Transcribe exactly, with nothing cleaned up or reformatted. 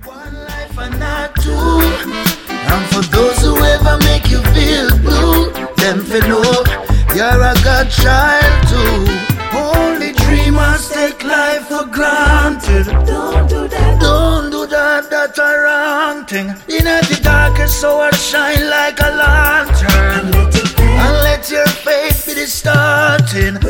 One life and not two. And for those who ever make you feel blue, them for know you're a God child too. Only dreamers take life for granted. Don't do that. Don't do that, that's a wrong thing. In the darkest hour shine like a lantern. And let your faith be the starting.